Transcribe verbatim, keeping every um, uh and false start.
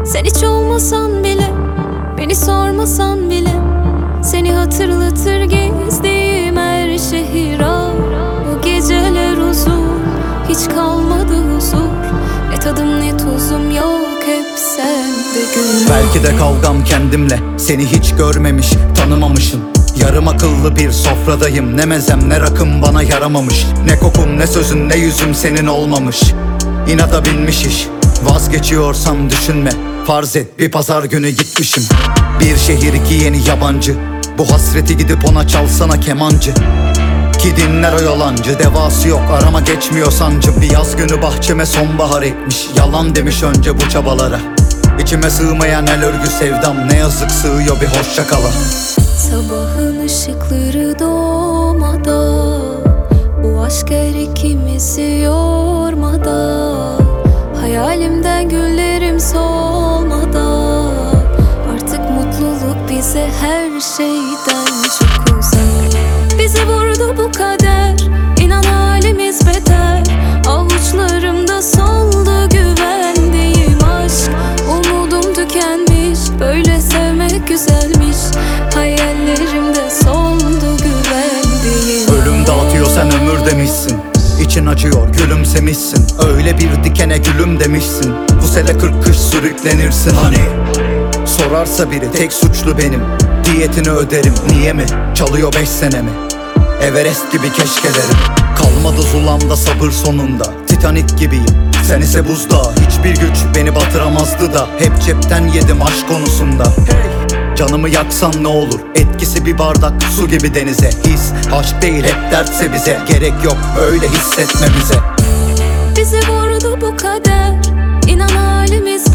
Sen hiç olmasan bile, beni sormasan bile, seni hatırlatır gezdiğim her şehir. Ah, bu geceler uzun, hiç kalmadı huzur. Ne tadım ne tuzum yok, hep sende gün. Belki de kavgam kendimle, seni hiç görmemiş, tanımamışım. Yarım akıllı bir sofradayım, ne mezem ne rakım bana yaramamış. Ne kokum ne sözün ne yüzüm senin olmamış. İnata binmiş iş, vazgeçiyorsam düşünme. Farz et bir pazar günü gitmişim. Bir şehir iki yeni yabancı, bu hasreti gidip ona çalsana kemancı. Ki dinler o yalancı, devası yok arama geçmiyor sancı. Bir yaz günü bahçeme sonbahar ekmiş, yalan demiş önce bu çabalara. İçime sığmayan el örgü sevdam, ne yazık sığıyor bir hoşça kala. Sabahın ışıkları doğmadan, bu aşk her ikimizi yormadan, hayalimden güllerim solmadan, artık mutluluk bize her şeyden çok uzak. Bizi vurdu bu kader, inan halimiz beter. Avuçlarımda soldu güvendiğim aşk. Umudum tükenmiş, böyle sevmek güzelmiş. Hayallerimde soldu güvendiğim. Ölüm dağıtıyor sen ömür demişsin, İçin acıyor gülümsemişsin. Öyle bir dikene gülüm demişsin. Bu sene kırk kış sürüklenirsin hani. Sorarsa biri tek suçlu benim, diyetini öderim. Niye mi? Çalıyor beş senemi, Everest gibi keşkelerim. Kalmadı zulamda sabır sonunda, Titanik gibiyim, sen ise buzda. Hiçbir güç beni batıramazdı da, hep cepten yedim aşk konusunda. Hey, canımı yaksan ne olur, etkisi bir bardak su gibi denize. His aşk değil hep dertse bize, gerek yok öyle hissetmemize. Bizi vurdu bu kader, inan halimiz